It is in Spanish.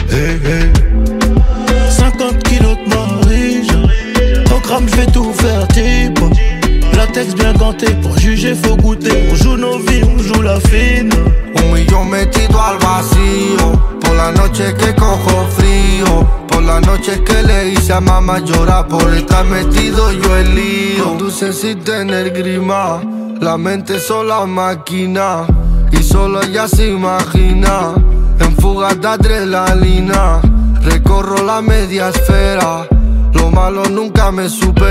Hey, hey. 50 kilos de Marie, au gramme je vais tout faire type. Latex bien ganté, pour juger faut goûter. On joue nos vies, on joue la fine. Un millón metido al vacío, por la noche que cojo frío, por la noche que le hice a mamá llorar por estar metido yo en lío. Conduce sin tener grima, la mente sola máquina, y solo ella se imagina, en fugas de adrenalina, recorro la media esfera, lo malo nunca me supera.